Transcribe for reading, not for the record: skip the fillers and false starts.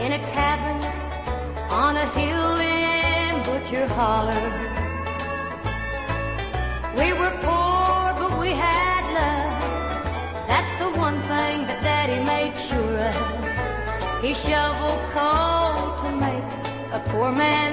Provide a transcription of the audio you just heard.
in a cabin on a hill in Butcher Holler. We were poor, but we had love. That's the one thing that Daddy made sure of. He shoveled coal to make a poor man